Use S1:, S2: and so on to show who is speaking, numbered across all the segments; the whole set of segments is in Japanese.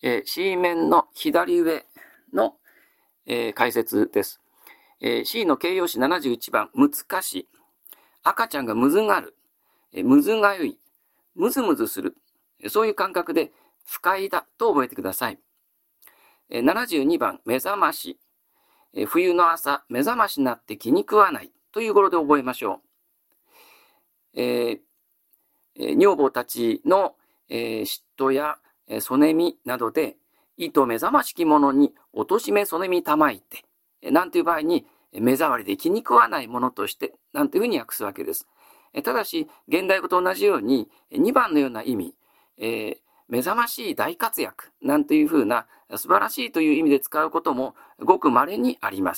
S1: C 面の左上の、解説です。C の形容詞71番、難しい。赤ちゃんがむずがる。むずがゆい。むずむずする。そういう感覚で不快だと覚えてください。72番、目覚まし。冬の朝、目覚ましになって気に食わないという語呂で覚えましょう。女房たちの、嫉妬やそねみなどで、意と目覚ましきものに貶めそねみたまいて、なんていう場合に、目障りで気に食わないものとして、なんていうふうに訳すわけです。ただし、現代語と同じように、2番のような意味、目覚ましい大活躍、なんていうふうな素晴らしいという意味で使うこともごく稀にあります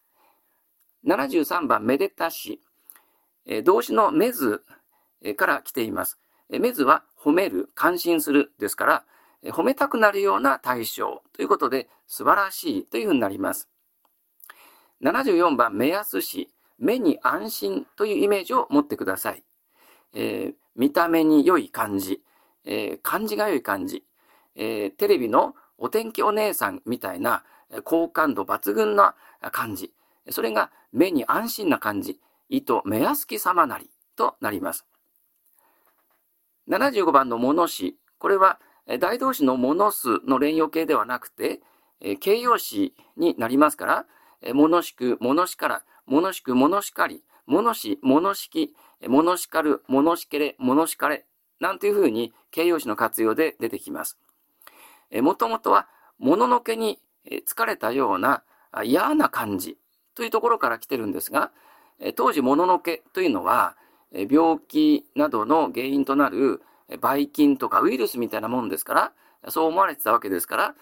S1: 。73番、めでたし。動詞のめずから来ています。めずは褒める、感心するですから、褒めたくなるような対象ということで、素晴らしいというふうになります。74番、目安し。目に安心というイメージを持ってください。見た目に良い感じ、感じが良い感じ、テレビのお天気お姉さんみたいな好感度抜群な感じ、それが目に安心な感じ、意と目安き様なりとなります。75番のものし、これは大動詞のものすの連用形ではなくて、形容詞になりますから、ものしく、ものしから、ものしく、ものしかり、ものし、ものしき、ものしかる、ものしけれ、ものしかれ、なんていうふうに形容詞の活用で出てきます。もともとは、もののけに疲れたような嫌な感じというところから来てるんですが、当時もののけというのは、病気などの原因となるばい菌とかウイルスみたいなもんですから、そう思われてたわけですから、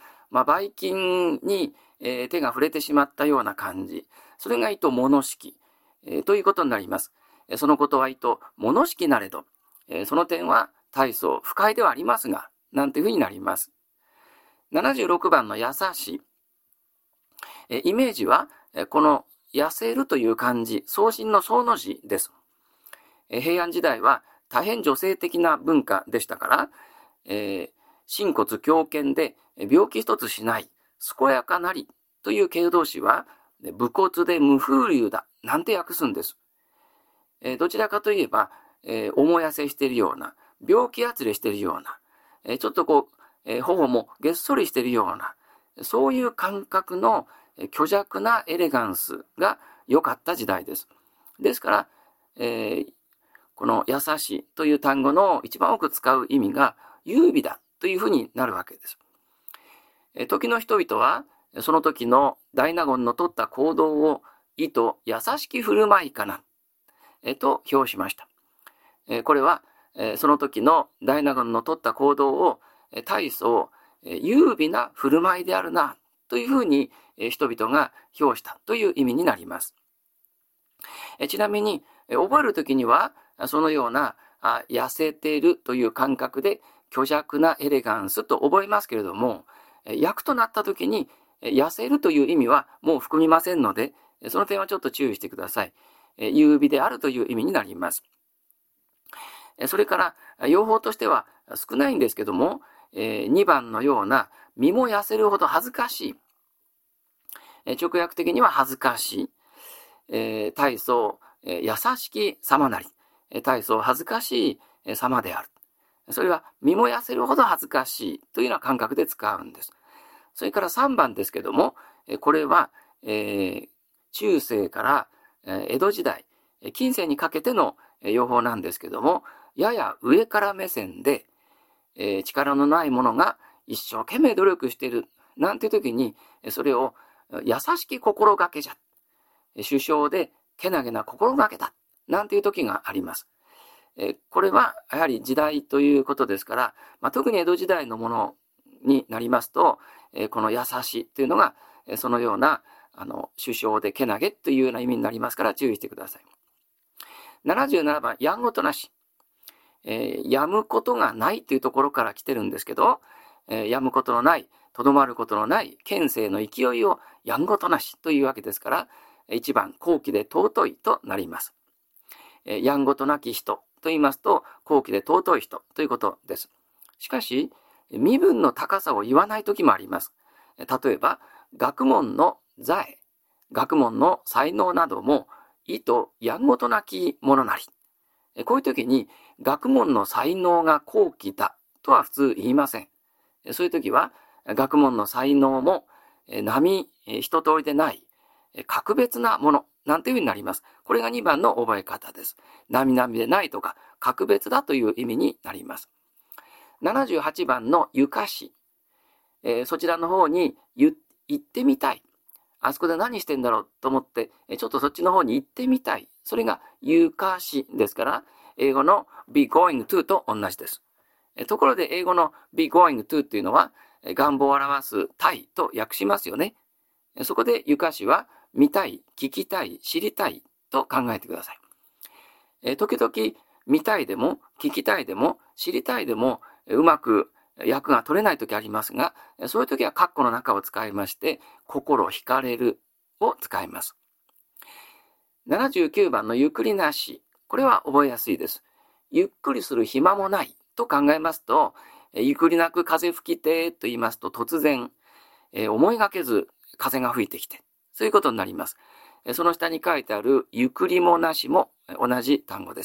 S1: ばい菌に手が触れてしまったような感じ。それが意と物式、ということになります。そのことは意と物式なれど、その点は大層不快ではありますが、なんていうふうになります。76番の優しい。イメージは、この痩せるという漢字、送信の送の字です。平安時代は大変女性的な文化でしたから、心骨強健で病気一つしない、健やかなりという形動詞は、武骨で無風流だ、なんて訳すんです。どちらかといえば、重痩せしているような、病気やつれしているような、ちょっと頬もげっそりしているような、そういう感覚の虚弱なエレガンスが良かった時代です。ですから、この優しいという単語の一番多く使う意味が優美だというふうになるわけです。時の人々はその時の大納言の取った行動を意と優しき振る舞いかなと評しました。これはその時の大納言の取った行動を大層優美な振る舞いであるなというふうに人々が評したという意味になります。ちなみに覚えるときにはそのような痩せているという感覚で虚弱なエレガンスと覚えますけれども、訳となったときに痩せるという意味はもう含みませんので、その点はちょっと注意してください。優美であるという意味になります。それから用法としては少ないんですけども、2番のような身も痩せるほど恥ずかしい、直訳的には恥ずかしい、大層優しき様なり、大層恥ずかしい様である。それは身も痩せるほど恥ずかしいというような感覚で使うんです。それから3番ですけども、これは、中世から江戸時代、近世にかけての用法なんですけども、やや上から目線で、力のない者が一生懸命努力しているなんていう時に、それを優しき心がけじゃ、首相でけなげな心がけだなんていう時があります。これはやはり時代ということですから、特に江戸時代のものになりますと、この優しいというのがそのような首相でけなげというような意味になりますから注意してください。77番、やんごとなし。やむことがないというところから来てるんですけど、やむことのない、とどまることのない権勢の勢いをやんごとなしというわけですから、1番、高貴で尊いとなります。やんごとなき人と言いますと、高貴で尊い人ということです。しかし、 身分の高さを言わないときもあります。例えば、学問の財、学問の才能なども、意とやんごとなきものなり。こういうときに、学問の才能が高貴だとは普通言いません。そういうときは、学問の才能も一通りでない、格別なもの、なんていうふうになります。これが2番の覚え方です。並々でないとか、格別だという意味になります。78番のゆかし。そちらの方に行ってみたい。あそこで何してんだろうと思って、ちょっとそっちの方に行ってみたい。それがゆかしですから、英語の be going to と同じです。ところで英語の be going to っていうのは、願望を表すたいと訳しますよね。そこでゆかしは見たい、聞きたい、知りたいと考えてください。時々見たいでも、聞きたいでも、知りたいでも、うまく訳が取れない時ありますが、そういう時は括弧の中を使いまして、心惹かれるを使います。79番のゆっくりなし。これは覚えやすいです。ゆっくりする暇もないと考えますと、ゆっくりなく風吹きてと言いますと突然、思いがけず風が吹いてきて、そういうことになります。その下に書いてあるゆっくりもなしも同じ単語です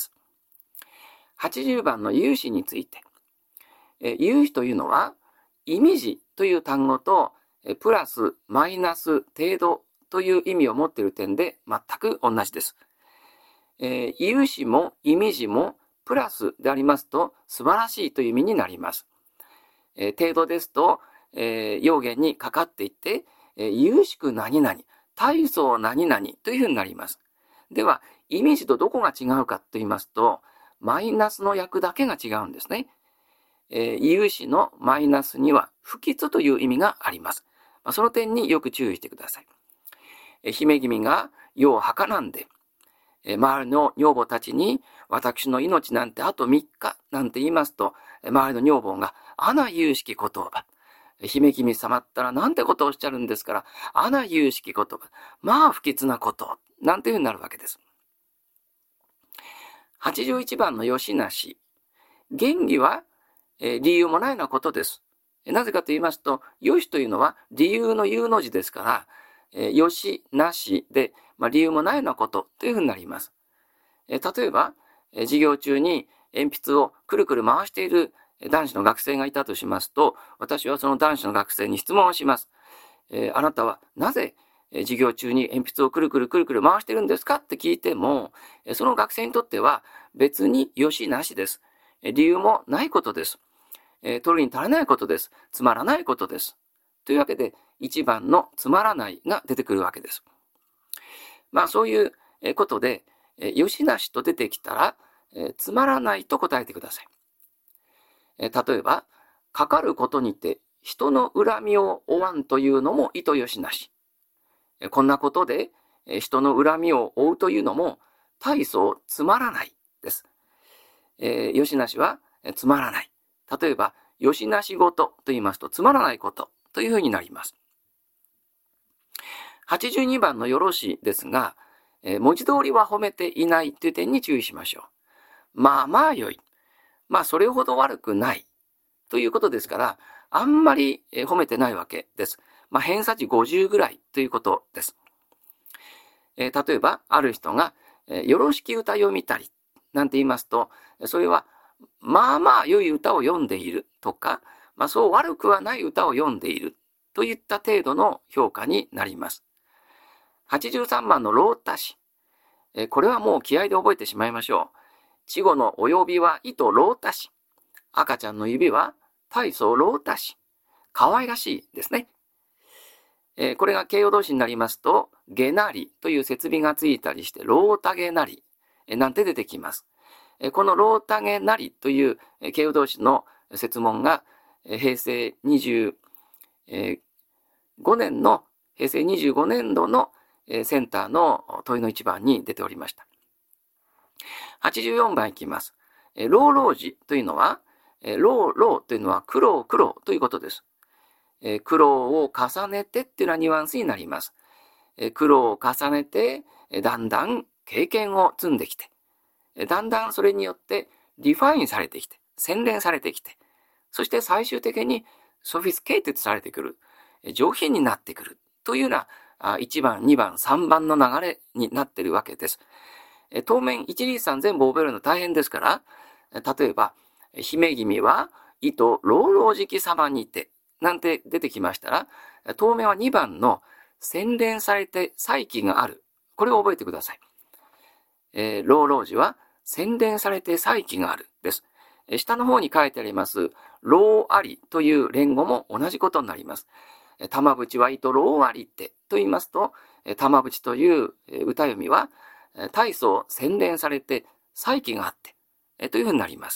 S1: 。80番の有志について。有志というのは、意味字という単語と、プラス、マイナス、程度という意味を持っている点で全く同じです。有志も意味字もプラスでありますと素晴らしいという意味になります。程度ですと、用言にかかっていって、有しく何々、大層何々というふうになります。では、意味字とどこが違うかと言いますと、マイナスの訳だけが違うんですね。有詞のマイナスには不吉という意味があります。その点によく注意してください。姫君が世を儚んで、周りの女房たちに私の命なんてあと3日なんて言いますと、周りの女房がアナ有識言葉。姫君様ったらなんてことをおっしゃるんですから、アナ有識言葉。まあ不吉なこと。なんていうふうになるわけです。81番のよしなし。原理は理由もないようなことです。なぜかと言いますと、よしというのは理由の有の字ですから、よし、なしで、理由もないようなことというふうになります。例えば、授業中に鉛筆をくるくる回している男子の学生がいたとしますと、私はその男子の学生に質問をします。あなたはなぜ授業中に鉛筆をくるくるくるくる回してるんですかって聞いても、その学生にとっては別によしなしです。理由もないことです。取るに足らないことです。つまらないことです。というわけで、1番のつまらないが出てくるわけです。そういうことで、よしなしと出てきたら、つまらないと答えてください。例えば、かかることにて人の恨みを負わんというのも意図よしなし。こんなことで人の恨みを負うというのも大層つまらないです。よしなしはつまらない。例えば、よしなしごとと言いますと、つまらないことというふうになります。82番のよろしですが、文字通りは褒めていないという点に注意しましょう。まあまあ良い。それほど悪くない。ということですから、あんまり褒めてないわけです。偏差値50ぐらいということです。例えば、ある人が、よろしき歌読みたり、なんて言いますと、それは、まあまあ良い歌を読んでいるとか、そう悪くはない歌を読んでいるといった程度の評価になります。83番のロータ詞。これはもう気合で覚えてしまいましょう。稚語のお呼びは糸ロータ詞。赤ちゃんの指は大層ロータ詞。可愛らしいですね。これが形容動詞になりますと、げなりという設備がついたりして、ロータゲなりなんて出てきます。このロータゲなりという形容動詞の設問が平成25年の平成25年度のセンターの問いの一番に出ておりました。84番いきます。老老時というのは、老老というのは苦労苦労ということです。苦労を重ねてっていうようなニュアンスになります。苦労を重ねて、だんだん経験を積んできて、だんだんそれによってリファインされてきて、洗練されてきて、 そして最終的にソフィスケーテッドされてくる。上品になってくる。というような1番、2番、3番の流れになっているわけです。当面1、2、3全部覚えるの大変ですから、例えば、姫君は糸老々時期様にて、なんて出てきましたら、当面は2番の洗練されて才気がある。これを覚えてください。老々時は洗練されて才気があるです。下の方に書いてあります、老ありという連語も同じことになります。玉淵は糸老ありってと言いますと、玉淵という歌読みは、大層洗練されて才気があって、というふうになります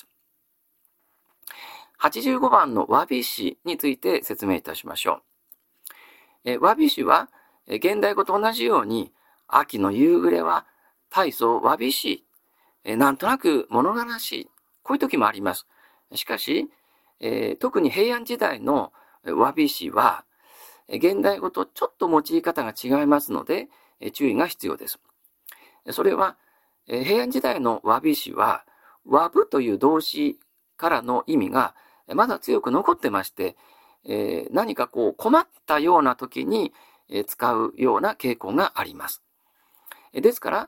S1: 。85番のわびしについて説明いたしましょう。わびしは、現代語と同じように、秋の夕暮れは大層わびしい、なんとなく物悲しい、こういう時もあります。しかし、特に平安時代のわびしは、現代語とちょっと用い方が違いますので、注意が必要です。それは、平安時代のわびしは、わぶという動詞からの意味がまだ強く残ってまして、何か困ったような時に使うような傾向があります。ですから、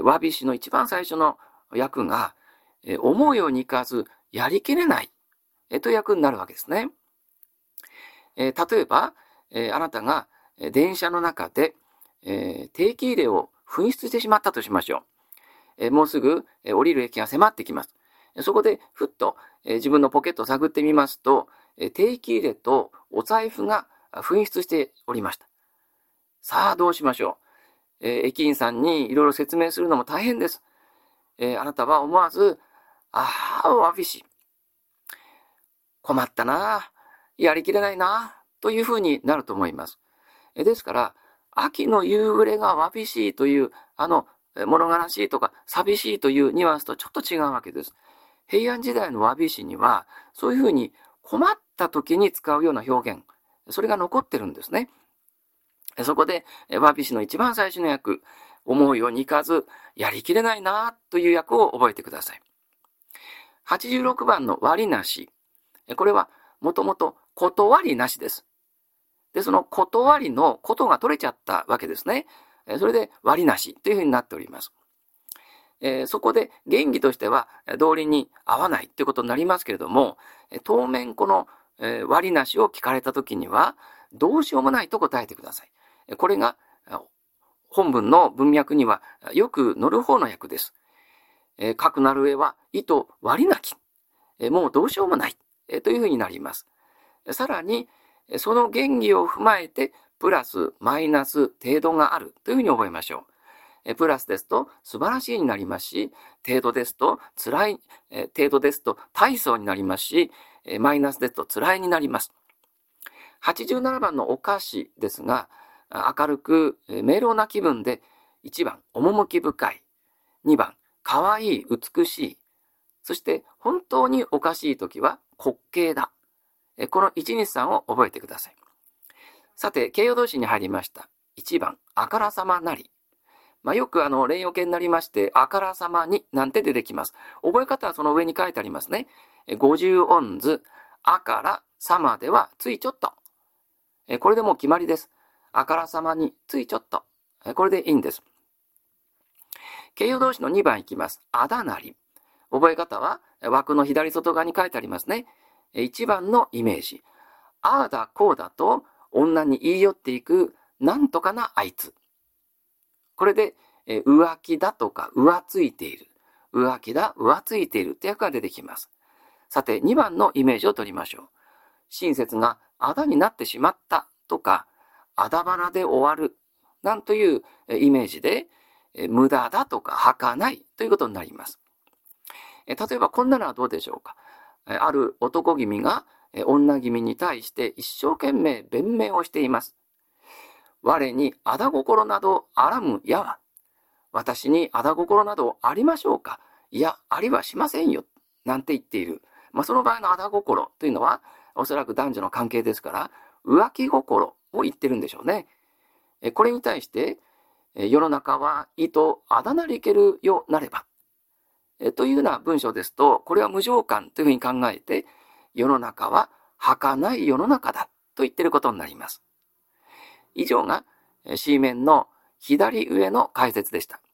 S1: わびしの一番最初の訳が、思うようにいかずやりきれない、という訳になるわけですね。例えば、あなたが電車の中で、定期入れを紛失してしまったとしましょう。もうすぐ降りる駅が迫ってきます。そこでふっと自分のポケットを探ってみますと、定期入れとお財布が紛失しておりました。さあどうしましょう。駅員さんにいろいろ説明するのも大変です。あなたは思わず、わびし。困ったな。やりきれないな。というふうになると思います。ですから、秋の夕暮れがわびしいという、物悲しいとか寂しいというニュアンスとちょっと違うわけです。平安時代のわびしには、そういうふうに困った時に使うような表現、それが残ってるんですね。そこで、わびしの一番最初の訳、思うようにいかず、やりきれないなという訳を覚えてください。86番の割りなし。これは、もともと断りなしです。で、その断りのことが取れちゃったわけですね。それで割りなしというふうになっております。そこで原義としては道理に合わないということになりますけれども、当面この割りなしを聞かれたときには、どうしようもないと答えてください。これが本文の文脈にはよく載る方の訳です。かくなる上は意図割りなき。もうどうしようもない。というふうになります。さらに、その原義を踏まえて、プラス、マイナス、程度があるというふうに覚えましょう。プラスですと素晴らしいになりますし、程度ですと辛い、程度ですと大層になりますし、マイナスですと辛いになります。87番のお菓子ですが、明るく明朗な気分で、1番、趣深い。2番、かわいい、美しい。そして、本当におかしいときは滑稽だ。この1、2、3を覚えてください。さて、形容動詞に入りました。1番、あからさまなり。よく連用形になりまして、あからさまになんて出てきます。覚え方はその上に書いてありますね。50音図、あからさまではついちょっと。これでもう決まりです。あからさまについちょっと。これでいいんです。形容動詞の2番いきます。あだなり。覚え方は枠の左外側に書いてありますね。1番のイメージ。ああだこうだと女に言い寄っていくなんとかなあいつ。これで浮気だとか浮ついている。浮気だ、浮ついているって訳が出てきます。さて2番のイメージを取りましょう。親切があだになってしまったとか、あだ花で終わるなんというイメージで、無駄だとか儚いということになります。例えばこんなのはどうでしょうか。ある男君が女君に対して一生懸命弁明をしています。我にあだ心などあらむやは。私にあだ心などありましょうか。いや、ありはしませんよ。なんて言っている。その場合のあだ心というのは、おそらく男女の関係ですから、浮気心を言ってるんでしょうね。これに対して、世の中は意とあだなりけるよなれば。というような文章ですと、これは無常感というふうに考えて、 世の中は儚い世の中だと言っていることになります。以上が詩面の左上の解説でした。